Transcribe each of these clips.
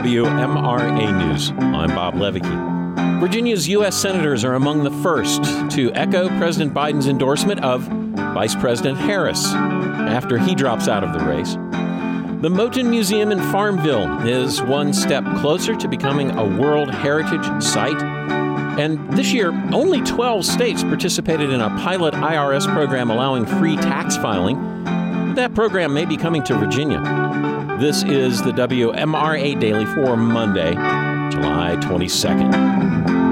WMRA News. I'm Bob Levicki. Virginia's U.S. senators are among the first to echo President Biden's endorsement of Vice President Harris after he drops out of the race. The Moton Museum in Farmville is one step closer to becoming a World Heritage Site. And this year, only 12 states participated in a pilot IRS program allowing free tax filing. That program may be coming to Virginia. This is the WMRA Daily for Monday, July 22nd.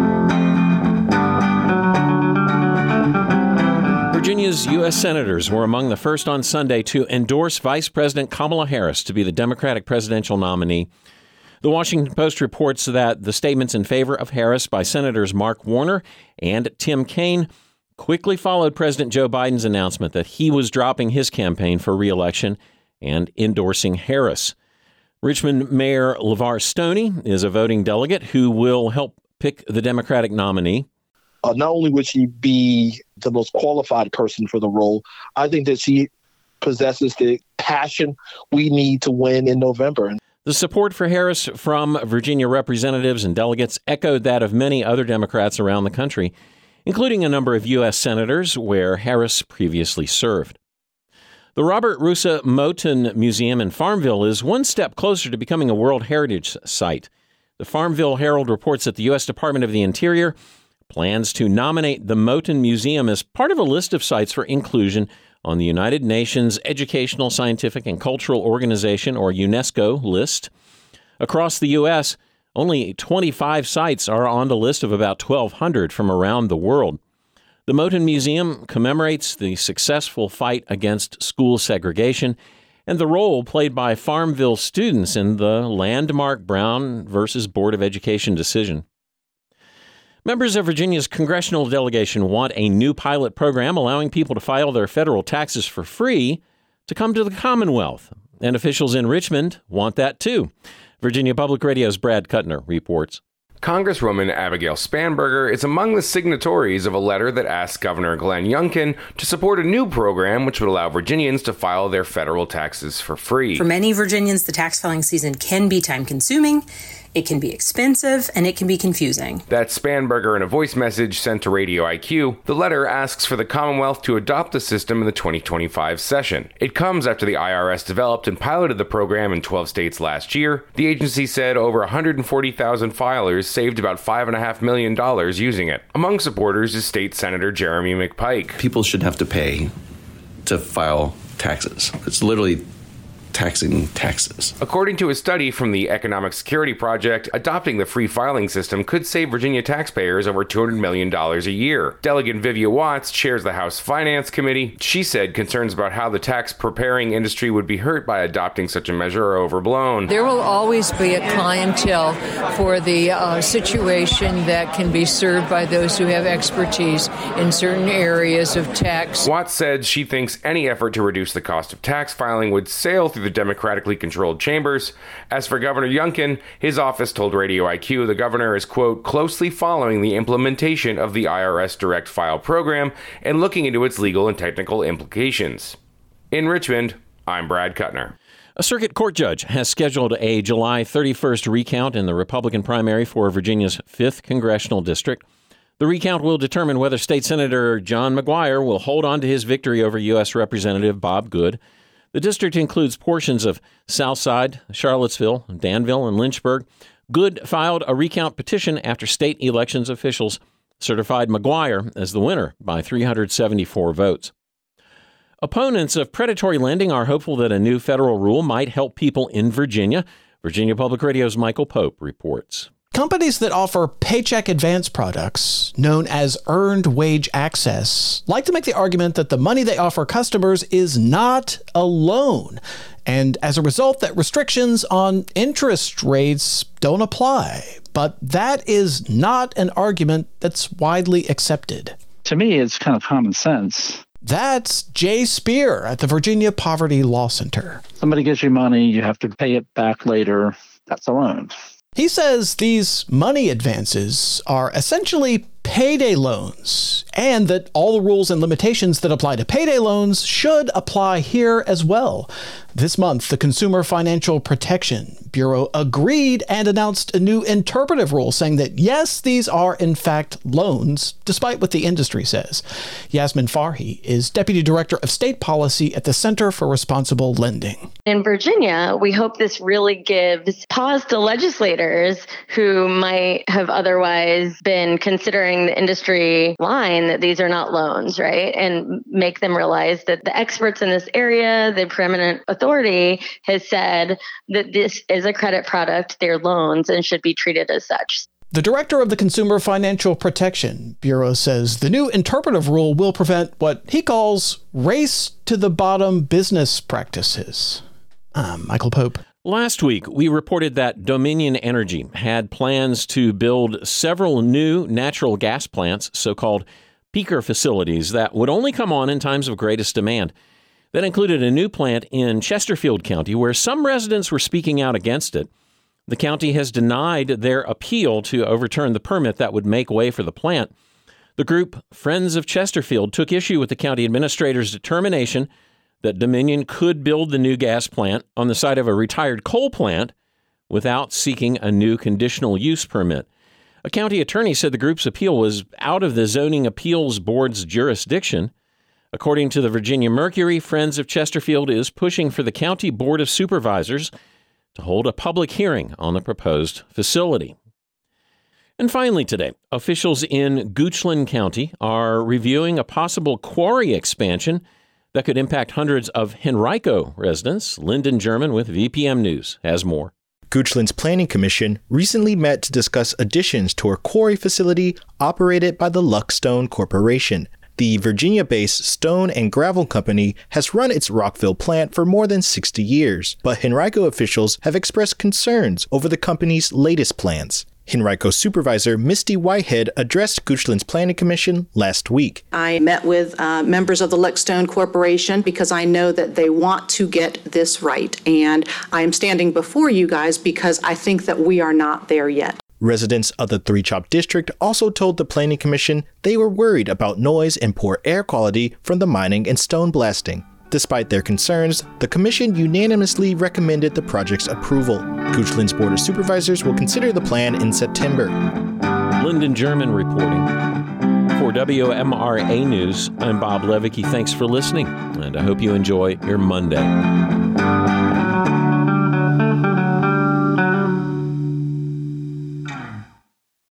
Virginia's U.S. senators were among the first on Sunday to endorse Vice President Kamala Harris to be the Democratic presidential nominee. The Washington Post reports that the statements in favor of Harris by Senators Mark Warner and Tim Kaine quickly followed President Joe Biden's announcement that he was dropping his campaign for re-election and endorsing Harris. Richmond Mayor LeVar Stoney is a voting delegate who will help pick the Democratic nominee. Not only would she be the most qualified person for the role, I think that she possesses the passion we need to win in November. The support for Harris from Virginia representatives and delegates echoed that of many other Democrats around the country, including a number of U.S. senators where Harris previously served. The Robert Russa Moton Museum in Farmville is one step closer to becoming a World Heritage Site. The Farmville Herald reports that the U.S. Department of the Interior plans to nominate the Moton Museum as part of a list of sites for inclusion on the United Nations Educational, Scientific, and Cultural Organization, or UNESCO, list. Across the U.S., only 25 sites are on the list of about 1,200 from around the world. The Moton Museum commemorates the successful fight against school segregation and the role played by Farmville students in the landmark Brown versus Board of Education decision. Members of Virginia's congressional delegation want a new pilot program allowing people to file their federal taxes for free to come to the Commonwealth. And officials in Richmond want that too. Virginia Public Radio's Brad Kuttner reports. Congresswoman Abigail Spanberger is among the signatories of a letter that asks Governor Glenn Youngkin to support a new program which would allow Virginians to file their federal taxes for free. For many Virginians, the tax filing season can be time-consuming, it can be expensive, and it can be confusing. That's Spanberger in a voice message sent to Radio IQ. The letter asks for the Commonwealth to adopt the system in the 2025 session. It comes after the IRS developed and piloted the program in 12 states last year. The agency said over 140,000 filers saved about $5.5 million using it. Among supporters is State Senator Jeremy McPike. People should have to pay to file taxes. It's literally taxing taxes. According to a study from the Economic Security Project, adopting the free filing system could save Virginia taxpayers over $200 million a year. Delegate Vivia Watts chairs the House Finance Committee. She said concerns about how the tax preparing industry would be hurt by adopting such a measure are overblown. There will always be a clientele for the situation that can be served by those who have expertise in certain areas of tax. Watts said she thinks any effort to reduce the cost of tax filing would sail through the democratically controlled chambers. As for Governor Youngkin, his office told Radio IQ the governor is, quote, closely following the implementation of the IRS Direct File program and looking into its legal and technical implications. In Richmond, I'm Brad Kuttner. A circuit court judge has scheduled a July 31st recount in the Republican primary for Virginia's 5th congressional district. The recount will determine whether State Senator John McGuire will hold on to his victory over U.S. Representative Bob Good. The district includes portions of Southside, Charlottesville, Danville, and Lynchburg. Good filed a recount petition after state elections officials certified McGuire as the winner by 374 votes. Opponents of predatory lending are hopeful that a new federal rule might help people in Virginia. Virginia Public Radio's Michael Pope reports. Companies that offer paycheck advance products, known as earned wage access, like to make the argument that the money they offer customers is not a loan, and as a result that restrictions on interest rates don't apply. But that is not an argument that's widely accepted. To me, it's kind of common sense. That's Jay Spear at the Virginia Poverty Law Center. Somebody gives you money, you have to pay it back later. That's a loan. He says these money advances are essentially payday loans, and that all the rules and limitations that apply to payday loans should apply here as well. This month, the Consumer Financial Protection Bureau agreed and announced a new interpretive rule saying that, yes, these are in fact loans, despite what the industry says. Yasmin Farhi is Deputy Director of State Policy at the Center for Responsible Lending. In Virginia, we hope this really gives pause to legislators who might have otherwise been considering the industry line that these are not loans, right? And make them realize that the experts in this area, the preeminent authority, has said that this is a credit product, they're loans, and should be treated as such. The director of the Consumer Financial Protection Bureau says the new interpretive rule will prevent what he calls race to the bottom business practices. Michael Pope. Last week, we reported that Dominion Energy had plans to build several new natural gas plants, so-called peaker facilities, that would only come on in times of greatest demand. That included a new plant in Chesterfield County, where some residents were speaking out against it. The county has denied their appeal to overturn the permit that would make way for the plant. The group Friends of Chesterfield took issue with the county administrator's determination that Dominion could build the new gas plant on the site of a retired coal plant without seeking a new conditional use permit. A county attorney said the group's appeal was out of the Zoning Appeals Board's jurisdiction. According to the Virginia Mercury, Friends of Chesterfield is pushing for the County Board of Supervisors to hold a public hearing on the proposed facility. And finally today, officials in Goochland County are reviewing a possible quarry expansion that could impact hundreds of Henrico residents. Lyndon German with VPM News has more. Goochland's Planning Commission recently met to discuss additions to a quarry facility operated by the Luckstone Corporation. The Virginia-based stone and gravel company has run its Rockville plant for more than 60 years, but Henrico officials have expressed concerns over the company's latest plans. Henrico Supervisor Misty Whitehead addressed Goochland's Planning Commission last week. I met with members of the Luckstone Corporation because I know that they want to get this right, and I am standing before you guys because I think that we are not there yet. Residents of the Three Chop District also told the Planning Commission they were worried about noise and poor air quality from the mining and stone blasting. Despite their concerns, the commission unanimously recommended the project's approval. Goochland's Board of Supervisors will consider the plan in September. Lyndon German reporting. For WMRA News, I'm Bob Levicki. Thanks for listening, and I hope you enjoy your Monday.